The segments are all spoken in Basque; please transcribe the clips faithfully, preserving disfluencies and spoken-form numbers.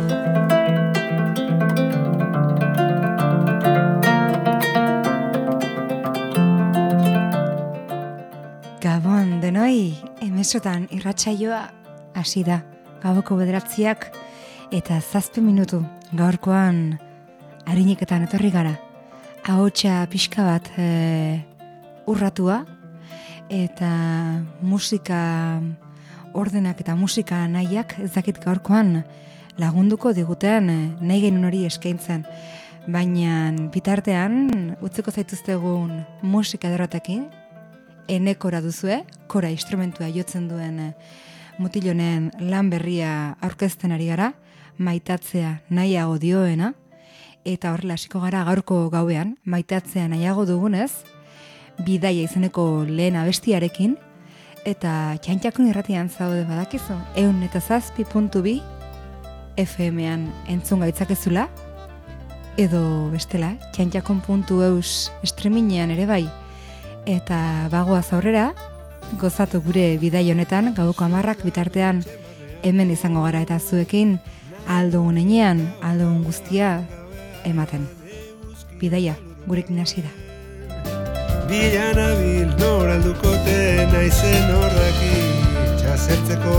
Gabon denoi, emesotan irratsaioa hasi da, gaboko bederatziak eta zazpi minutu gaurkoan harineketan etorri gara. Ahotsa pixka bat e, urratua eta musika ordenak eta musika nahiak ez dakit gaurkoan lagunduko diguten e, nahi genuen hori eskaintzen. Baina bitartean utziko zaituztegun musika derrotekin, ene kora duzue, kora instrumentua jotzen duen mutilonen lan berria aurkezten ari gara, maitatzea nahiago dioena, eta horrela hasiko gara gaurko gauean, maitatzea nahiago dugunez, bidaia izeneko lehen abestiarekin, eta txantxakun irratian zaude badakizu, ehun eta zazpi puntu bi F M-an entzun gaitzakezula, edo bestela, txantxakun puntu eus streamingean ere bai, eta bagoaz aurrera, gozatu gure bidai honetan, gauko hamarrak bitartean hemen izango gara eta zuekin aldogun enean, aldogun guztia ematen. Bidaia, gurekin hasi da. Bilan abil noraldukote naizen horraki txasertzeko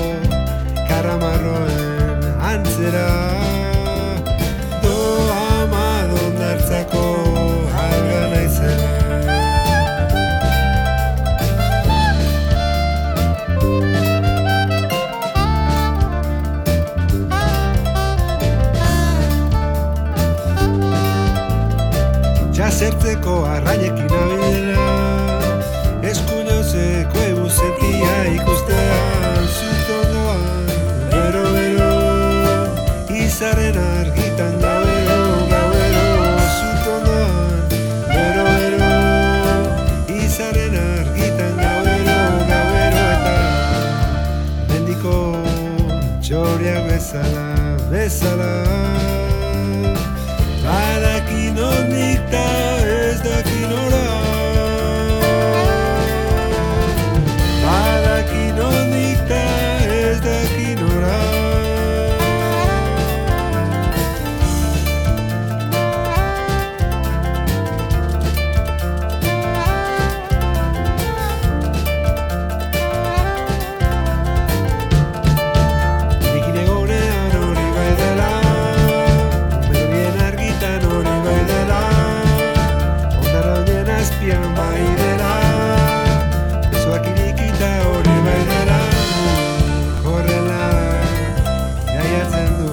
karamarroen antzera doa madondartzako alga naizena. Zertzeko arrainekin abidera eskuinozeko ebuzentia ikustean zutondoan bero bero izaren argitan gauero gauero zutondoan bero bero izaren argitan gauero gauero eta mendiko txoriak bezala bezala badakin ondik da ez dakin ora badakin ondik da ez dakin ora Nikin egonean hori bai dela Berrien argitan hori bai dela Azpian bai dela besoak irikita hori bai dela horrela jaiatzen du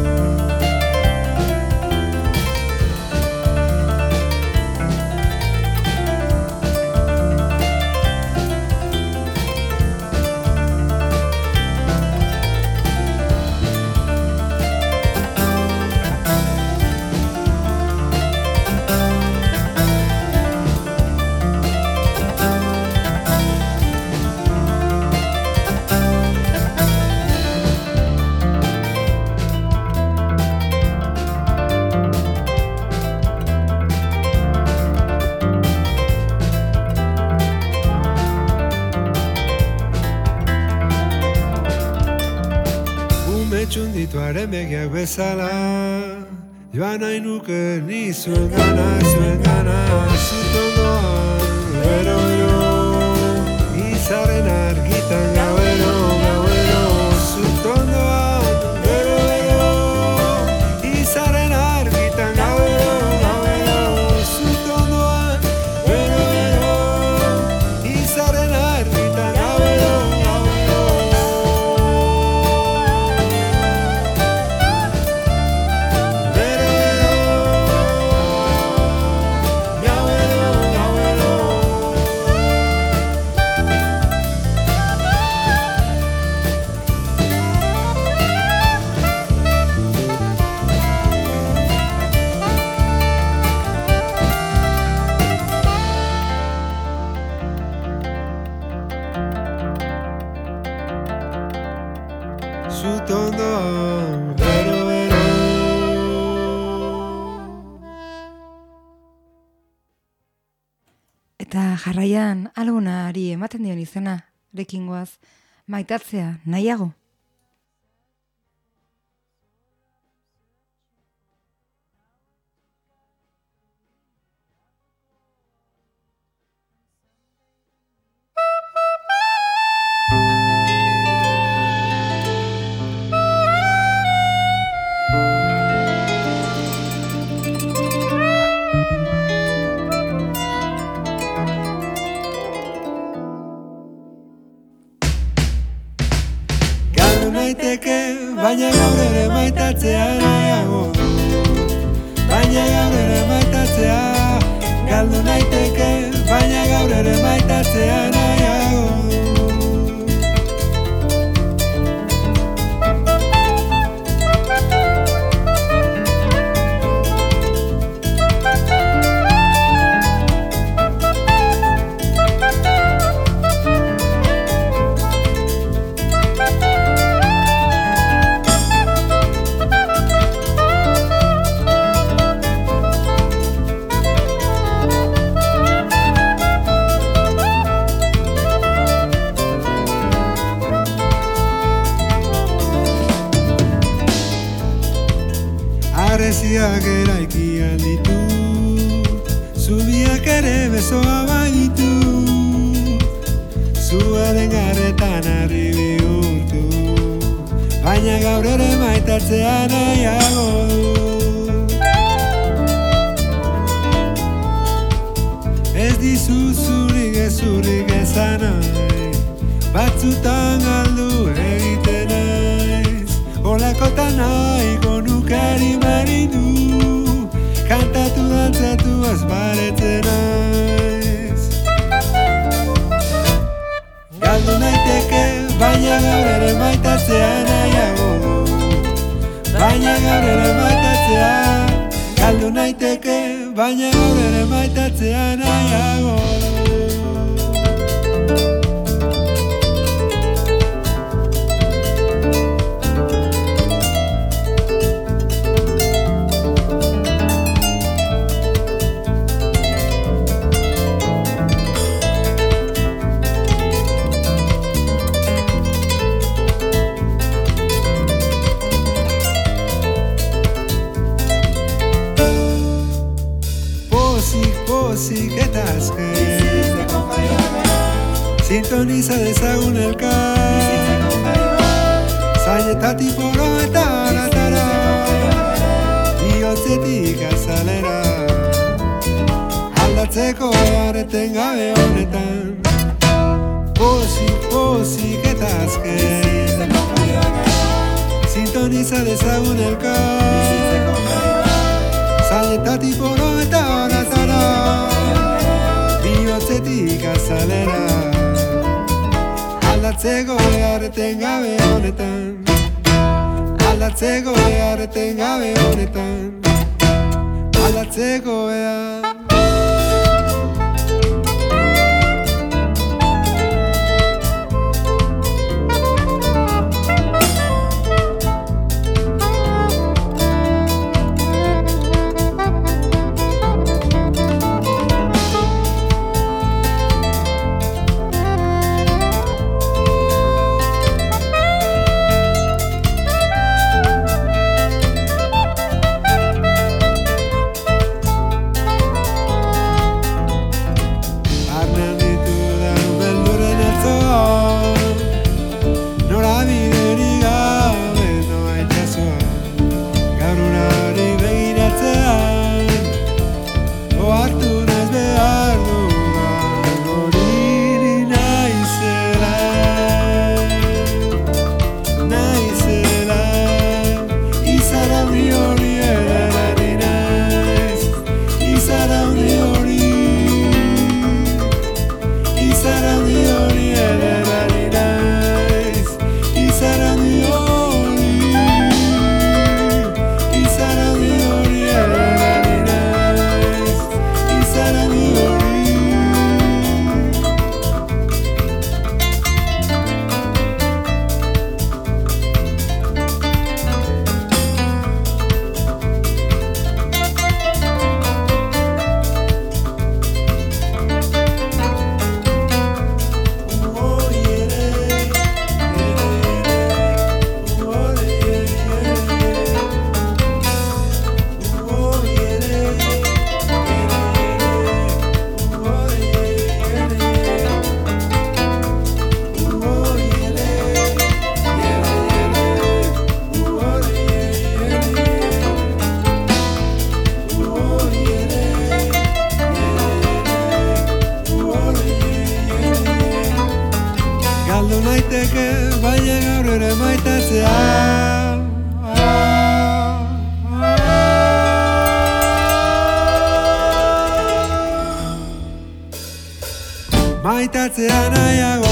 txundituaren begiak bezala joan nahi nuke ni zuen gana, zuen gana zutondoan bero bero izaren argitan gauero gauero zutondoan bero bero izaren argitan gauero gauero zutondoan bero bero izaren argitan gauero zutondoan bero bero Eta jarraian algunari ematen dion izena, rekin goaz, maitatzea nahiago. naiteke, baina gaur ere maitatzea nahiago. Baina gaur ere maitatzea, galdu naiteke, baina gaur ere maitatzea nahiago. Areziak eraikian ditu, zubiak ere besoa baitu, zuaren garretan harri bihurtu, baina gaur ere maitatzea nahiago du. Ez dizu zurik ezurik esan nahi, batzutan galdu egiten naiz, holakotan nahiko nukari maridu, kantatu dantzatu ez baretzen naiz. Galdu naiteke, baina gaur ere maitatzea nahiago du. Baina gaur ere maitatzea, galdu naiteke, baina gaur ere maitatzea nahiago du. Pozik eta azken sintoniza dezagun elkar, zainetatik poro eta aratara, bihotzetik azalera, aldatzeko beharreten gabe honetan. Pozik, pozik eta azken sintoniza dezagun elkar, zainetatik poro eta aratara, bihotzetik azalera, aldatzeko beharreten gabe honetan, aldatzeko beharreten gabe honetan, aldatzeko behar. Galdu naiteke, baina gaur ere maitatzea maitatzea. Maitatzea nahiago.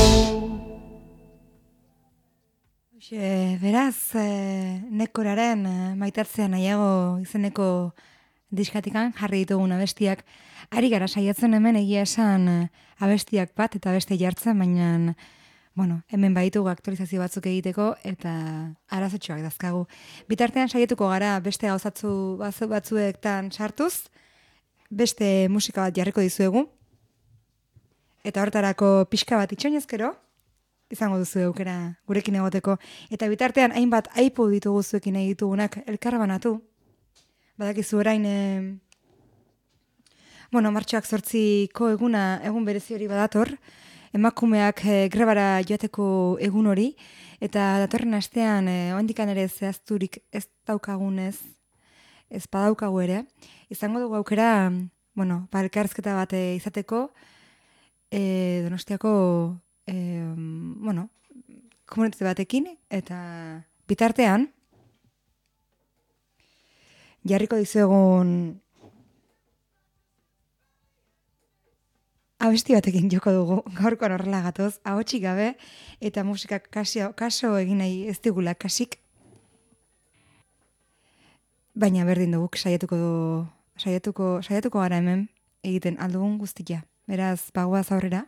Hoxe, beraz, e, nekoraren e, maitatzea nahiago izeneko diskatikan jarri ditugun abestiak. Ari gara saiatzen hemen egia esan e, abestiak bat eta beste jartzen, baina bueno, hemen baditugu aktualizazio batzuk egiteko eta arazotxoak dazkagu. Bitartean saietuko gara beste gauzatzu batzuektan sartuz, beste musika bat jarriko dizuegu. Eta hortarako pixka bat itxoinezkero, izango duzu aukera gurekin egoteko. Eta bitartean hainbat aipu ditugu zuekin egitugunak elkarbanatu. Badakizu orain, e, bueno, martxoak zortziko eguna, egun berezi hori badator, emakumeak e, grebara joateko egun hori, eta datorren astean, e, oandikan ere zehazturik ez daukagunez, ez badaukagu ere, izango dugu aukera, bueno, elkarrizketa bat e, izateko, E, Donostiako e, bueno, komunitate batekin eta bitartean jarriko dizuegun abesti batekin joko dugu gaurkoan horrela gatoz, ahotsik gabe eta musikak kaso, kaso egin nahi ez digula kasik, baina berdin dugu saiatuko saiatuko saiatuko gara hemen egiten aldugun guztia. Beraz, pagoaz aurrera.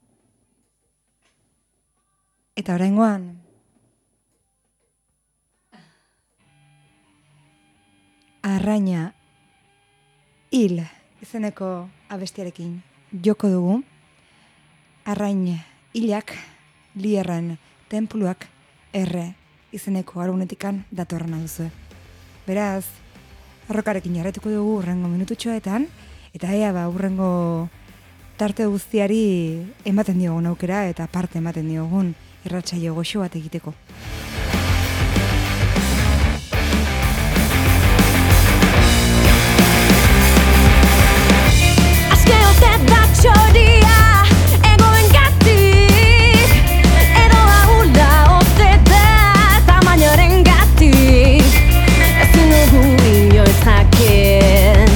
Eta oraingoan Arraina hil izeneko abestiarekin joko dugu. Arrain hilak lierran tenpluak erre izeneko albumetikan datorrena duzu. Beraz, arrokarekin jarretuko dugu urrengo minututxoetan, eta ea ba urrengo tarte guztiari ematen diogun aukera eta parte ematen diogun irratsaio goxo bat egiteko. Aske ote da txoria egoengatik, edo ahula ote da tamainaren gatik, ezin dugu inoiz jakin.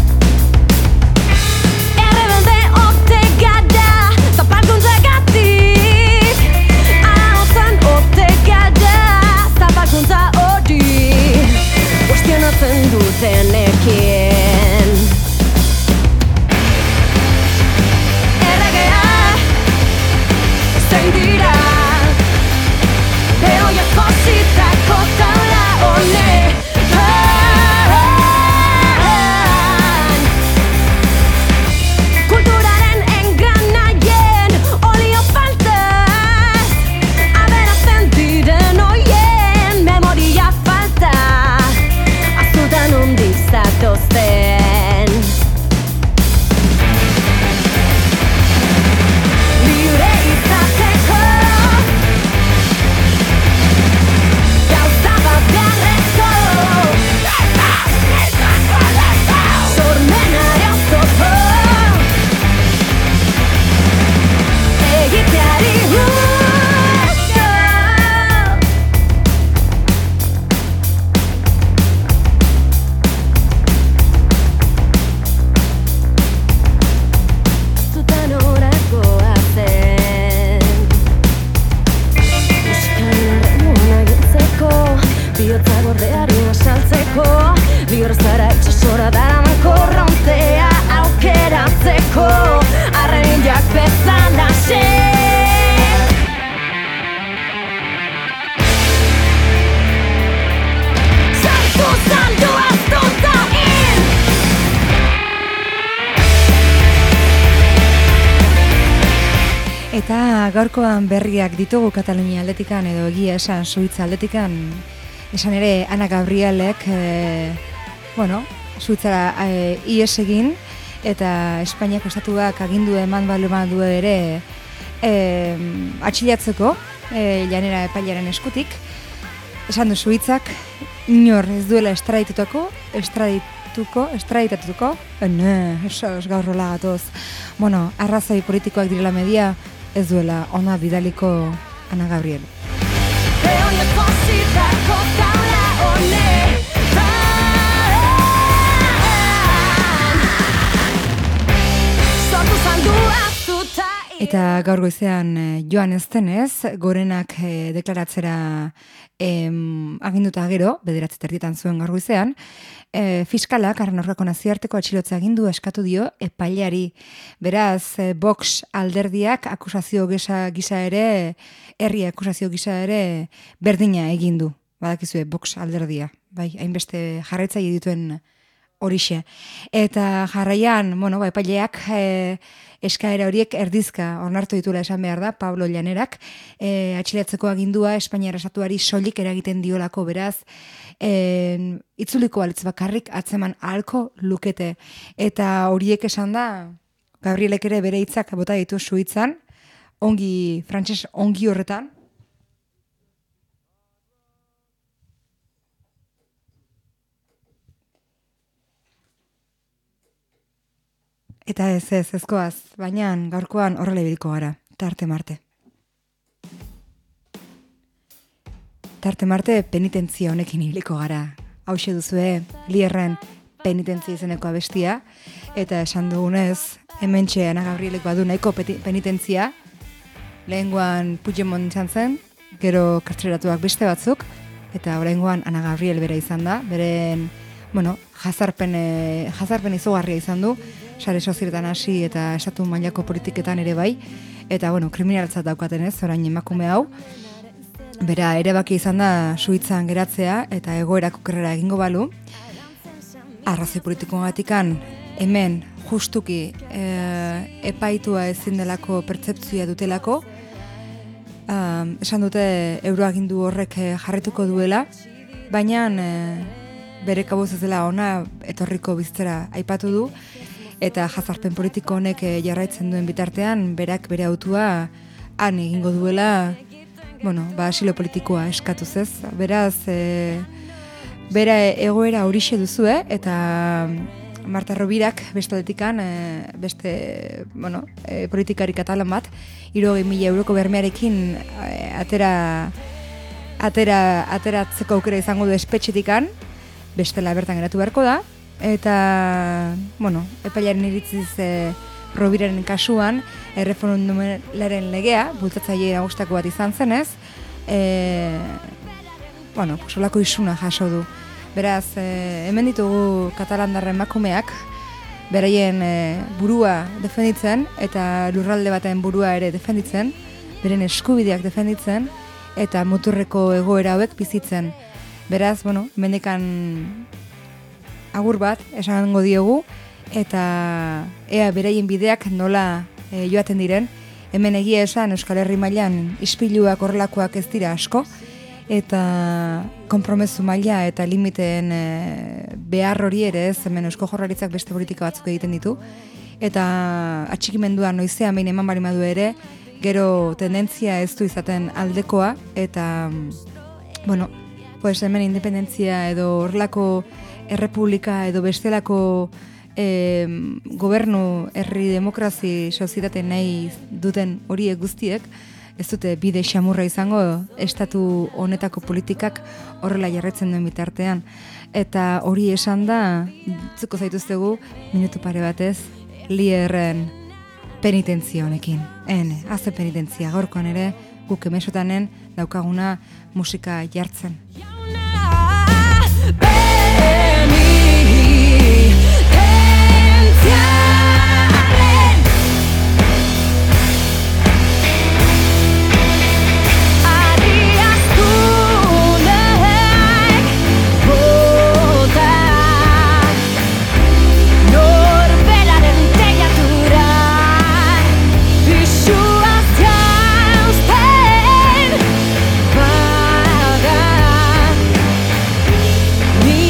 Kuestionatzen dutenekin erregea zein dira heroiak jositako taula honetan. Kulturaren enganaien olio faltaz aberatzen diren oien memoria falta. Azutan ondik zatozten libre izateko gauza bat beharrezko sormenari oztopo egiteari uko. Biotza gordeari asaltzeko, bihorzara itxasora daraman korrontea aukeratzeko, arrainak bezan ase. Sartu zandu aztonta hil! Eta gaurkoan berriak ditugu Katalunia aldetikan edo egia esan Suitza aldetikan. Esan ere, Ana Gabrielek, e, bueno, Suitzara e, ies egin, eta Espainiako estatuak agindu eman balu du ere e, atxilatzeko, e, janera epailaren eskutik. Esan du Suitzak, inor ez duela estraditutako, estradituko, estraditatuko, ene, esos gaur rola gatoz. Bueno, arrazoi politikoak direla media, ez duela ona bidaliko Ana Gabriel. Eoiek posita Eta gaur goizean joan ez denez, gorenak e, deklaratzera em, aginduta gero, bederatzi terdietan zuen gaur goizean, e, fiskalak Arran Aurkako nazioarteko atxilotze agindu eskatu dio epaileari. Beraz, e, Vox alderdiak akusazio gisa, gisa ere, herri akusazio gisa ere berdina egin du. Badakizue, Vox alderdia. Bai, hainbeste jarraitzaile dituen horixe. Eta jarraian, bueno, ba, epaileak e, eskaera horiek erdizka onartu ditula esan behar da, Pablo Llanerak, e, atxilatzeko agindua Espainiar estatuari soilik eragiten diolako, beraz, e, itzuliko balitz bakarrik atzeman ahalko lukete. Eta horiek esan da, Gabrielek ere bere hitzak bota ditu Suitzan, ongi, frantses ongi horretan, eta ez ez ezkoaz, baina gaurkoan horrela ibiliko gara, tarte marte. Tarte marte penitentzia honekin ibiliko gara. Hauxe duzue, Lierren penitentzia izeneko abestia, eta esan dugunez, hementxe Ana Gabrielek badu nahiko penitentzia, lehengoan Puigdemont izan zen, gero kartzeleratuak beste batzuk, eta oraingoan Ana Gabriel bera izan da, beren, bueno, jazarpen, e, jazarpen izugarria izan du, sare sozialetan hasi eta estatu mailako politiketan ere bai, eta bueno, kriminalatzat daukaten ez, orain emakume hau, bera erabaki izan da Suitzan geratzea eta egoerak okerrera egingo balu, arrazoi politikoagatikan hemen justuki e, epaitua ezin delako pertzeptzioa dutelako, um, esan dute euroagindu horrek jarrituko duela, baina e, bere kabuz ez dela ona etorriko bizitera aipatu du, eta jazarpen politiko honek jarraitzen duen bitartean, berak bere autua han egingo duela, bueno, ba, asilo politikoa eskatuz ez. Beraz, e, bera egoera horixe duzue, eta Marta Robirak bestaletikan, e, beste, bueno, e, politikari katalan bat, hirurogei mila euroko bermearekin e, atera, atera, ateratzeko aukera izango du espetxetikan, bestela bertan geratu beharko da, eta, bueno, epailaren iritziz e, Robiraren kasuan, erreferendumaren legea, bultzatzaile nagustako bat izan zenez, e, bueno, solako isuna jaso du. Beraz, e, hemen ditugu katalandarren emakumeak, beraien e, burua defenditzen, eta lurralde baten burua ere defenditzen, beren eskubideak defenditzen, eta muturreko egoera hauek bizitzen. Beraz, bueno, mendekan agur bat esango diogu, eta ea beraien bideak nola e, joaten diren. Hemen egia esan Euskal Herri mailan ispiluak horrelakoak ez dira asko, eta konpromezu maila eta limiteen e, behar hori ere ez, hemen Eusko Jaurlaritzak beste politika batzuk egiten ditu, eta atxikimendua noizean behin eman bari madu ere, gero tendentzia ez du izaten aldekoa, eta, bueno, pues hemen independentzia edo horrelako errepublika edo bestelako e, gobernu herri demokrazi sozietate nahi duten horiek guztiek, ez dute bide xamurra izango estatu honetako politikak horrela jarretzen duen bitartean. Eta hori esan da, zuko zaituztegu, minutu pare batez, Lierren penitentzia honekin. Ene, haze penitentzia gaurkoan ere, guk emesotanen daukaguna musika jartzen. Me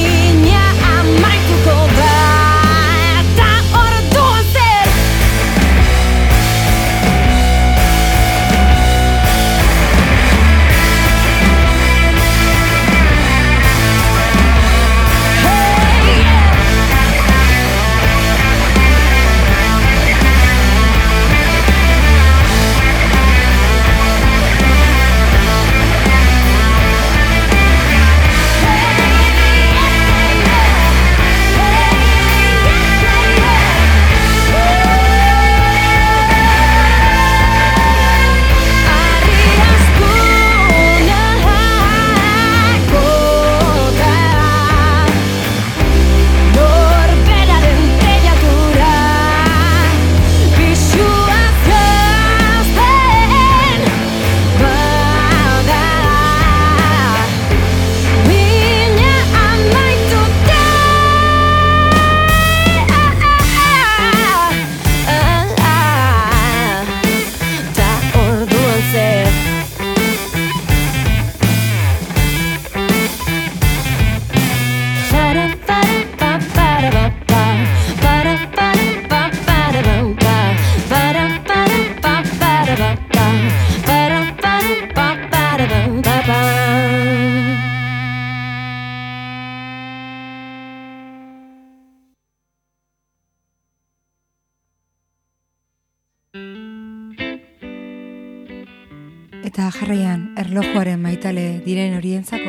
eta jarraian erlojuaren maitale diren horientzako.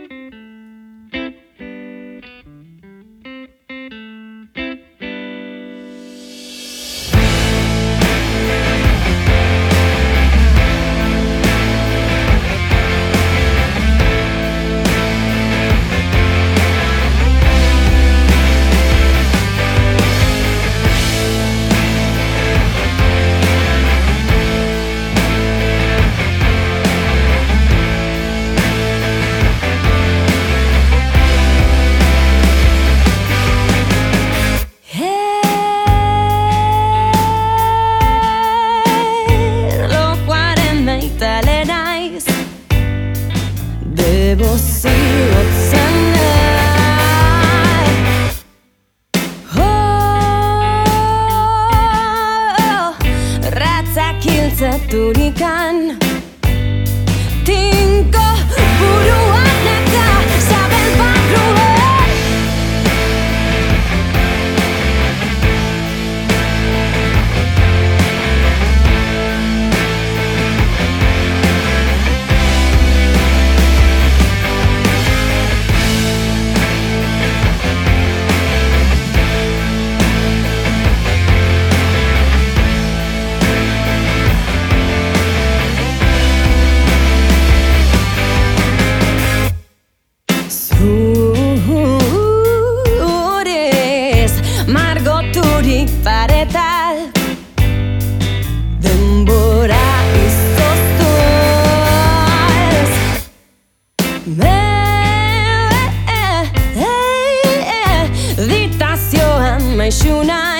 Tunikan tinko buruan neka sabel barruan paretal denbora izoztuz meditazioan maixunan